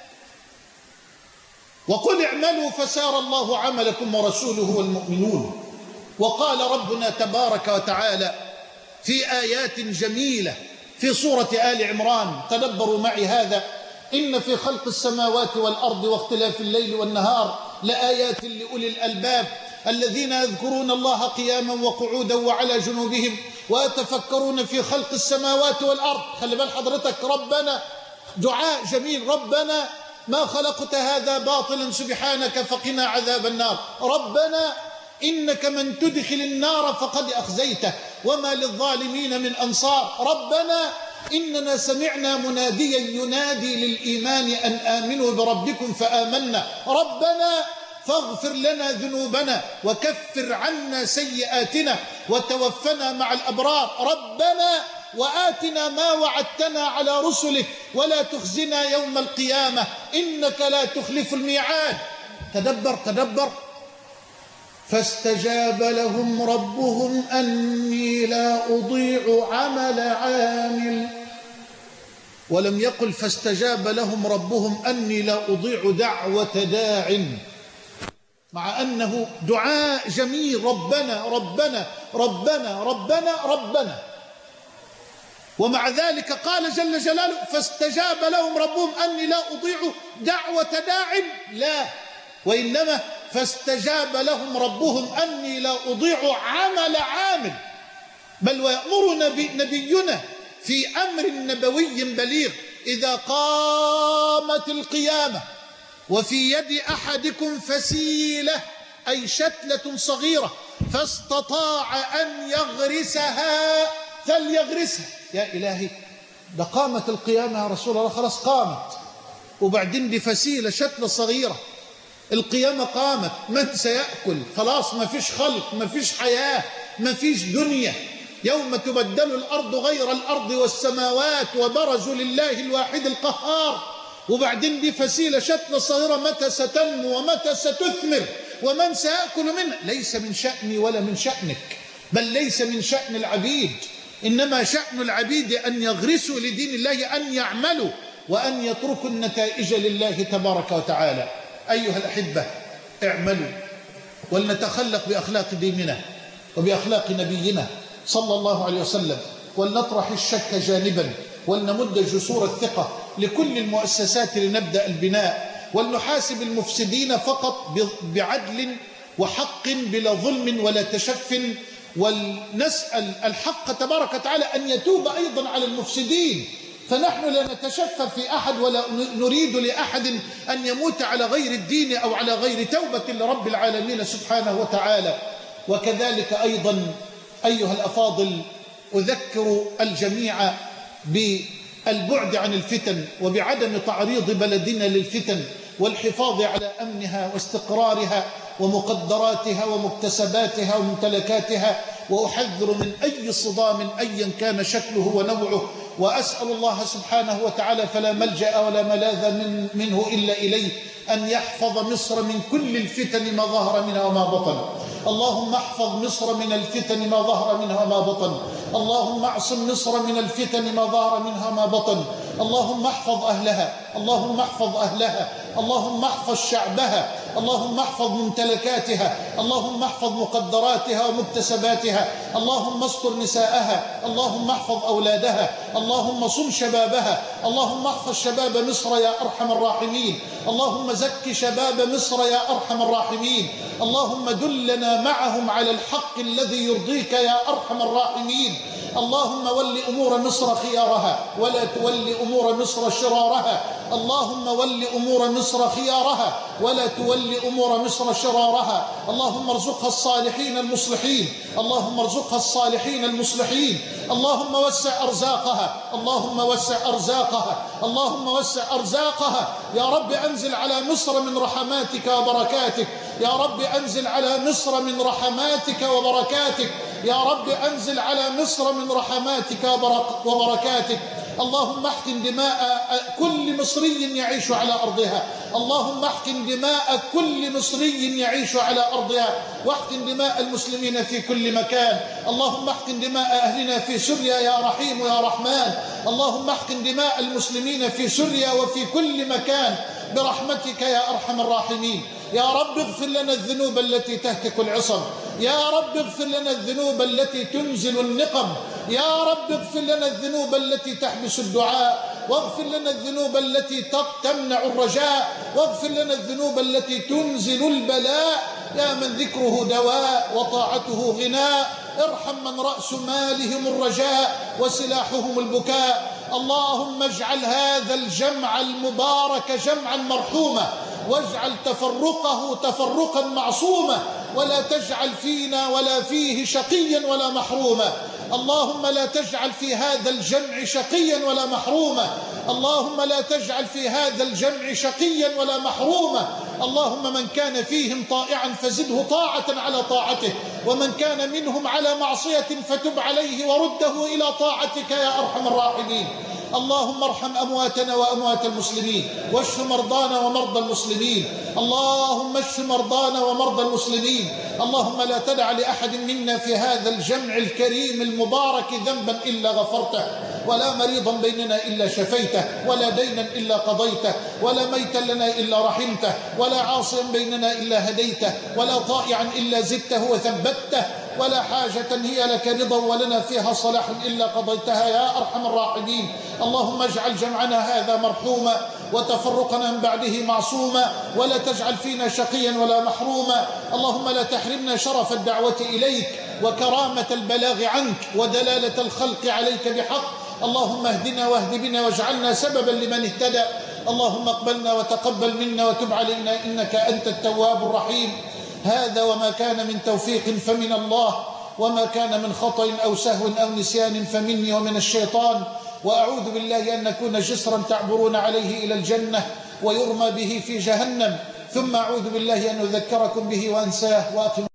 وقل اعملوا فسار الله عملكم ورسوله والمؤمنون. وقال ربنا تبارك وتعالى في آيات جميلة في سورة آل عمران، تدبروا معي هذا: إن في خلق السماوات والأرض واختلاف الليل والنهار لآيات لأولي الألباب الذين يذكرون الله قياما وقعودا وعلى جنوبهم ويتفكرون في خلق السماوات والأرض. خلي بال حضرتك، ربنا دعاء جميل: ربنا ما خلقت هذا باطلا سبحانك فقنا عذاب النار. ربنا إنك من تدخل النار فقد أخزيته وما للظالمين من أنصار. ربنا إننا سمعنا مناديا ينادي للإيمان أن آمنوا بربكم فآمنا. ربنا فاغفر لنا ذنوبنا وكفر عنا سيئاتنا وتوفنا مع الأبرار. ربنا وآتنا ما وعدتنا على رسلك ولا تخزنا يوم القيامة إنك لا تخلف الميعاد. تدبر تدبر. فاستجاب لهم ربهم أني لا أضيع عمل عامل. ولم يقل فاستجاب لهم ربهم أني لا أضيع دعوة داع، مع أنه دعاء جميل: ربنا ربنا ربنا ربنا ربنا. ومع ذلك قال جل جلاله فاستجاب لهم ربهم أني لا أضيع دعوة داع لا، وإنما فاستجاب لهم ربهم أني لا أضيع عمل عامل. بل ويأمرنا نبينا في أمر نبوي بليغ إذا قامت القيامة وفي يد أحدكم فسيلة أي شتلة صغيرة فاستطاع أن يغرسها فليغرسها. يا إلهي، ده قامت القيامة يا رسول الله، خلاص قامت، وبعدين بفسيلة شتلة صغيرة القيامة قامت، من سيأكل؟ خلاص ما فيش خلق، ما فيش حياة، ما فيش دنيا. يوم تبدل الأرض غير الأرض والسماوات وبرزوا لله الواحد القهار. وبعدين دي فسيلة شتلة صغيرة متى ستنمو ومتى ستثمر ومن سيأكل منها؟ ليس من شأني ولا من شأنك، بل ليس من شأن العبيد، إنما شأن العبيد أن يغرسوا لدين الله، أن يعملوا وأن يتركوا النتائج لله تبارك وتعالى. أيها الأحبة، اعملوا ولنتخلق بأخلاق ديننا وبأخلاق نبينا صلى الله عليه وسلم، ولنطرح الشك جانبا، ولنمد جسور الثقة لكل المؤسسات لنبدأ البناء، ولنحاسب المفسدين فقط بعدل وحق بلا ظلم ولا تشف، ولنسأل الحق تبارك وتعالى أن يتوب أيضا على المفسدين. فنحن لا نتشفف في أحد ولا نريد لأحد أن يموت على غير الدين أو على غير توبة لرب العالمين سبحانه وتعالى. وكذلك أيضا أيها الأفاضل، أذكر الجميع بالبعد عن الفتن وبعدم تعريض بلدنا للفتن، والحفاظ على أمنها واستقرارها ومقدراتها ومكتسباتها وممتلكاتها، وأحذر من أي صدام أيا كان شكله ونوعه، وأسأل الله سبحانه وتعالى فلا ملجأ ولا ملاذ من منه إلا إليه أن يحفظ مصر من كل الفتن ما ظهر منها وما بطن. اللهم احفظ مصر من الفتن ما ظهر منها وما بطن. اللهم اعصم مصر من الفتن ما ظهر منها وما بطن. اللهم احفظ أهلها، اللهم احفظ أهلها، اللهم احفظ شعبها، اللهم احفظ ممتلكاتها، اللهم احفظ مقدراتها ومكتسباتها، اللهم استر نساءها، اللهم احفظ أولادها، اللهم صم شبابها، اللهم احفظ شباب مصر يا أرحم الراحمين، اللهم زك شباب مصر يا أرحم الراحمين، اللهم دلنا معهم على الحق الذي يرضيك يا أرحم الراحمين. اللهم ول أمور مصر خيارها ولا تول أمور مصر شرارها، اللهم ول أمور مصر خيارها ولا تول أمور مصر شرارها. اللهم ارزقها الصالحين المصلحين، اللهم ارزقها الصالحين المصلحين، اللهم وسع أرزاقها، اللهم وسع أرزاقها، اللهم وسع أرزاقها. يا رب أنزل على مصر من رحماتك وبركاتك، يا رب أنزل على مصر من رحماتك وبركاتك، يا رب أنزل على مصر من رحماتك وبركاتك. اللهم احقن دماء كل مصري يعيش على أرضها، اللهم احقن دماء كل مصري يعيش على أرضها، واحقن دماء المسلمين في كل مكان. اللهم احقن دماء أهلنا في سوريا يا رحيم يا رحمن، اللهم احقن دماء المسلمين في سوريا وفي كل مكان برحمتك يا أرحم الراحمين. يا رب اغفر لنا الذنوب التي تهتك العصم، يا رب اغفر لنا الذنوب التي تنزل النقم، يا رب اغفر لنا الذنوب التي تحبس الدعاء، واغفر لنا الذنوب التي تمنع الرجاء، واغفر لنا الذنوب التي تنزل البلاء. يا من ذكره دواء وطاعته غناء، ارحم من رأس مالهم الرجاء وسلاحهم البكاء. اللهم اجعل هذا الجمع المبارك جمعا مرحوما، واجعل تفرقه تفرقا معصوما، ولا تجعل فينا ولا فيه شقيا ولا محروما. اللهم لا تجعل في هذا الجمع شقيا ولا محروما، اللهم لا تجعل في هذا الجمع شقيا ولا محروما. اللهم من كان فيهم طائعا فزده طاعة على طاعته، ومن كان منهم على معصية فتب عليه ورده إلى طاعتك يا أرحم الراحمين. اللهم ارحم أمواتنا وأموات المسلمين، واشف مرضانا ومرضى المسلمين، اللهم اشف مرضانا ومرضى المسلمين. اللهم لا تدع لأحد منا في هذا الجمع الكريم المبارك ذنبا إلا غفرته، ولا مريضا بيننا إلا شفيته، ولا دينا إلا قضيته، ولا ميتا لنا إلا رحمته، ولا عاصيا بيننا إلا هديته، ولا طائعا إلا زدته وثبته، ولا حاجة هي لك رضا ولنا فيها صلاح إلا قضيتها يا أرحم الراحمين. اللهم اجعل جمعنا هذا مرحوما وتفرقنا من بعده معصوما، ولا تجعل فينا شقيا ولا محروما. اللهم لا تحرمنا شرف الدعوة إليك وكرامة البلاغ عنك ودلالة الخلق عليك بحق. اللهم اهدنا واهد بنا واجعلنا سببا لمن اهتدى. اللهم اقبلنا وتقبل منا وتب علينا إنك أنت التواب الرحيم. هذا وما كان من توفيق فمن الله، وما كان من خطأ أو سهو أو نسيان فمني ومن الشيطان. وأعوذ بالله أن نكون جسرا تعبرون عليه إلى الجنة ويرمى به في جهنم، ثم أعوذ بالله أن أذكركم به وأنساه. وأقم